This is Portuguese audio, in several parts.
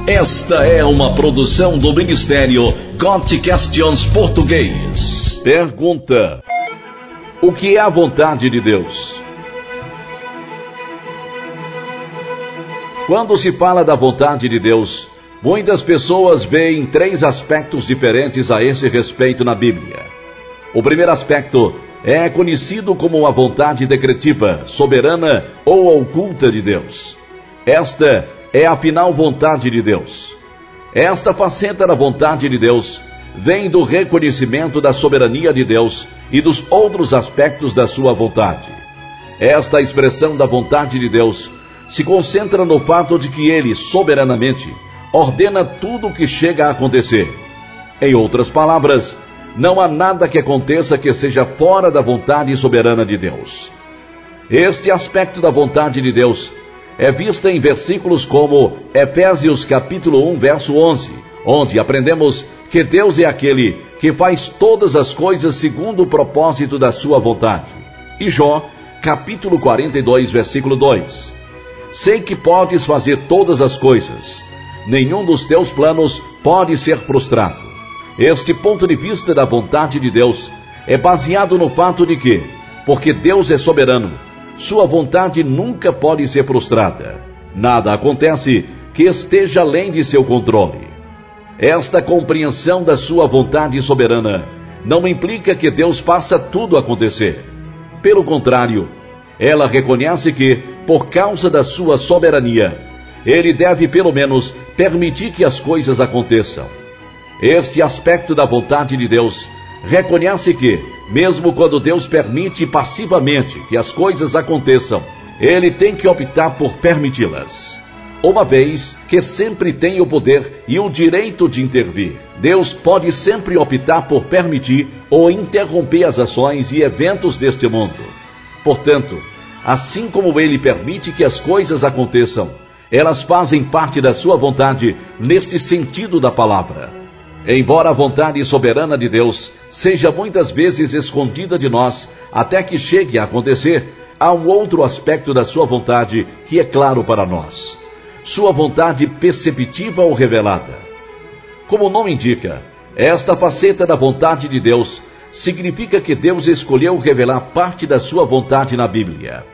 Esta é uma produção do Ministério Got Questions Português. Pergunta: o que é a vontade de Deus? Quando se fala da vontade de Deus, muitas pessoas veem 3 aspectos diferentes a esse respeito na Bíblia. O primeiro aspecto é conhecido como a vontade decretiva, soberana ou oculta de Deus. Esta é a final vontade de Deus. Esta faceta da vontade de Deus vem do reconhecimento da soberania de Deus e dos outros aspectos da sua vontade. Esta expressão da vontade de Deus se concentra no fato de que Ele, soberanamente, ordena tudo o que chega a acontecer. Em outras palavras, não há nada que aconteça que seja fora da vontade soberana de Deus. Este aspecto da vontade de Deus é vista em versículos como Efésios capítulo 1, verso 11, onde aprendemos que Deus é aquele que faz todas as coisas segundo o propósito da sua vontade. E Jó, capítulo 42, versículo 2. Sei que podes fazer todas as coisas. Nenhum dos teus planos pode ser frustrado. Este ponto de vista da vontade de Deus é baseado no fato de que, porque Deus é soberano, sua vontade nunca pode ser frustrada. Nada acontece que esteja além de seu controle. Esta compreensão da sua vontade soberana não implica que Deus faça tudo acontecer. Pelo contrário, ela reconhece que, por causa da sua soberania, Ele deve pelo menos permitir que as coisas aconteçam. Este aspecto da vontade de Deus reconhece que, mesmo quando Deus permite passivamente que as coisas aconteçam, Ele tem que optar por permiti-las. Uma vez que sempre tem o poder e o direito de intervir, Deus pode sempre optar por permitir ou interromper as ações e eventos deste mundo. Portanto, assim como Ele permite que as coisas aconteçam, elas fazem parte da sua vontade neste sentido da palavra. Embora a vontade soberana de Deus seja muitas vezes escondida de nós até que chegue a acontecer, há um outro aspecto da sua vontade que é claro para nós: sua vontade perceptiva ou revelada. Como o nome indica, esta faceta da vontade de Deus significa que Deus escolheu revelar parte da sua vontade na Bíblia.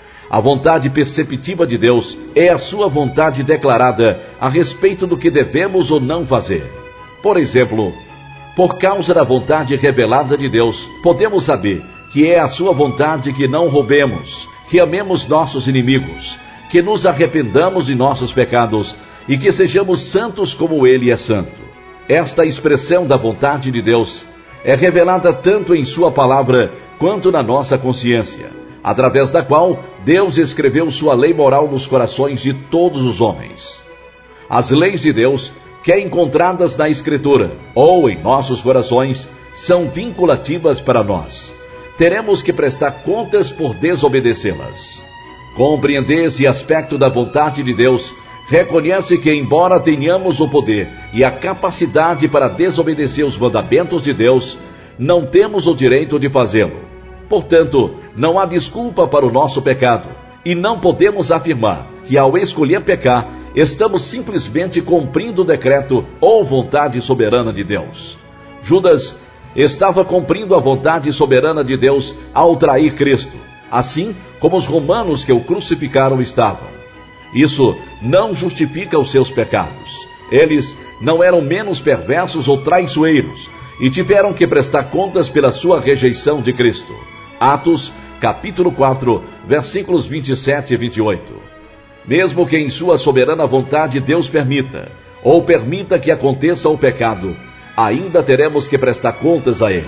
A vontade perceptiva de Deus é a sua vontade declarada a respeito do que devemos ou não fazer. Por exemplo, por causa da vontade revelada de Deus, podemos saber que é a sua vontade que não roubemos, que amemos nossos inimigos, que nos arrependamos de nossos pecados e que sejamos santos como Ele é santo. Esta expressão da vontade de Deus é revelada tanto em sua palavra quanto na nossa consciência, através da qual Deus escreveu sua lei moral nos corações de todos os homens. As leis de Deus, que encontradas na Escritura ou em nossos corações, são vinculativas para nós. Teremos que prestar contas por desobedecê-las. Compreender esse aspecto da vontade de Deus reconhece que, embora tenhamos o poder e a capacidade para desobedecer os mandamentos de Deus, não temos o direito de fazê-lo. Portanto, não há desculpa para o nosso pecado, e não podemos afirmar que, ao escolher pecar, estamos simplesmente cumprindo o decreto ou vontade soberana de Deus. Judas estava cumprindo a vontade soberana de Deus ao trair Cristo, assim como os romanos que o crucificaram estavam. Isso não justifica os seus pecados. Eles não eram menos perversos ou traiçoeiros e tiveram que prestar contas pela sua rejeição de Cristo. Atos, capítulo 4, versículos 27 e 28. Mesmo que em sua soberana vontade Deus permita, ou permita que aconteça o pecado, ainda teremos que prestar contas a Ele.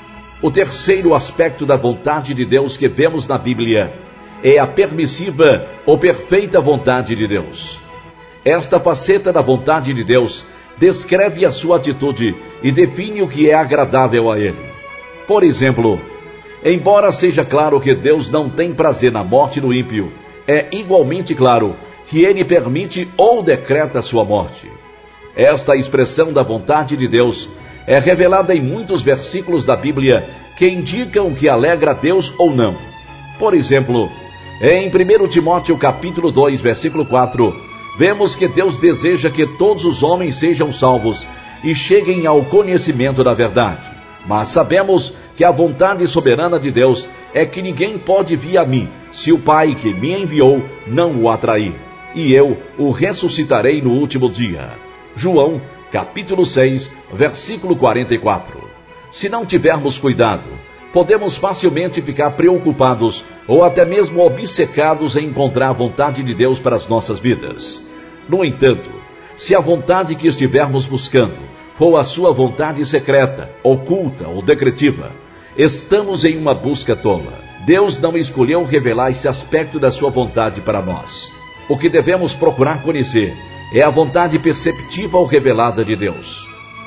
O terceiro aspecto da vontade de Deus que vemos na Bíblia é a permissiva ou perfeita vontade de Deus. Esta faceta da vontade de Deus descreve a sua atitude e define o que é agradável a Ele. Por exemplo, embora seja claro que Deus não tem prazer na morte do ímpio, é igualmente claro que Ele permite ou decreta sua morte. Esta expressão da vontade de Deus é revelada em muitos versículos da Bíblia que indicam o que alegra a Deus ou não. Por exemplo, em 1 Timóteo capítulo 2, versículo 4, vemos que Deus deseja que todos os homens sejam salvos e cheguem ao conhecimento da verdade. Mas sabemos que a vontade soberana de Deus é que ninguém pode vir a mim, se o Pai que me enviou não o atrair, e eu o ressuscitarei no último dia. João, capítulo 6, versículo 44. Se não tivermos cuidado, podemos facilmente ficar preocupados ou até mesmo obcecados em encontrar a vontade de Deus para as nossas vidas. No entanto, se a vontade que estivermos buscando for a sua vontade secreta, oculta ou decretiva, estamos em uma busca tola. Deus não escolheu revelar esse aspecto da sua vontade para nós. O que devemos procurar conhecer é a vontade perceptiva ou revelada de Deus.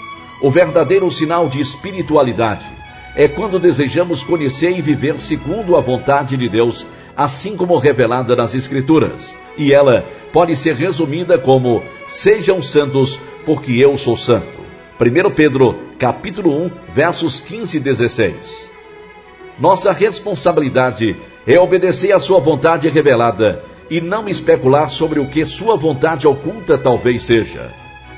O verdadeiro sinal de espiritualidade é quando desejamos conhecer e viver segundo a vontade de Deus, assim como revelada nas Escrituras. E ela pode ser resumida como: sejam santos, porque eu sou santo. 1 Pedro, capítulo 1, versos 15 e 16. Nossa responsabilidade é obedecer à sua vontade revelada e não especular sobre o que sua vontade oculta talvez seja.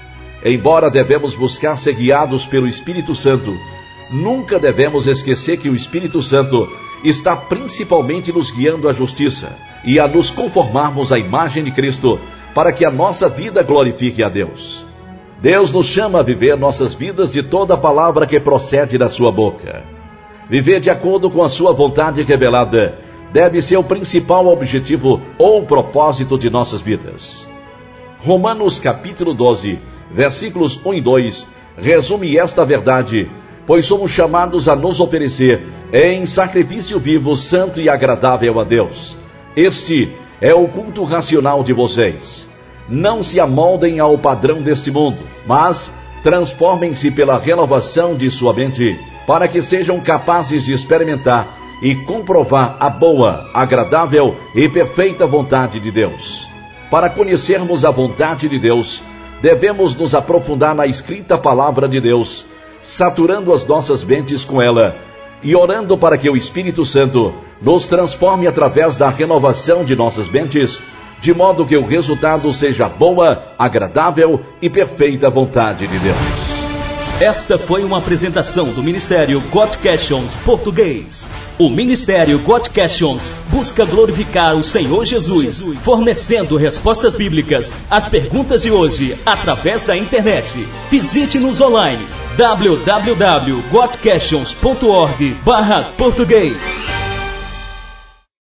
Embora devemos buscar ser guiados pelo Espírito Santo, nunca devemos esquecer que o Espírito Santo está principalmente nos guiando à justiça e a nos conformarmos à imagem de Cristo para que a nossa vida glorifique a Deus. Deus nos chama a viver nossas vidas de toda a palavra que procede da sua boca. Viver de acordo com a sua vontade revelada deve ser o principal objetivo ou propósito de nossas vidas. Romanos capítulo 12, versículos 1 e 2, resume esta verdade: pois somos chamados a nos oferecer em sacrifício vivo, santo e agradável a Deus. Este é o culto racional de vocês. Não se amoldem ao padrão deste mundo, mas transformem-se pela renovação de sua mente, para que sejam capazes de experimentar e comprovar a boa, agradável e perfeita vontade de Deus. Para conhecermos a vontade de Deus, devemos nos aprofundar na escrita palavra de Deus, saturando as nossas mentes com ela e orando para que o Espírito Santo nos transforme através da renovação de nossas mentes, de modo que o resultado seja a boa, agradável e perfeita vontade de Deus. Esta foi uma apresentação do Ministério God Questions Português. O Ministério God Questions busca glorificar o Senhor Jesus, fornecendo respostas bíblicas às perguntas de hoje através da internet. Visite-nos online www.godquestions.org/português.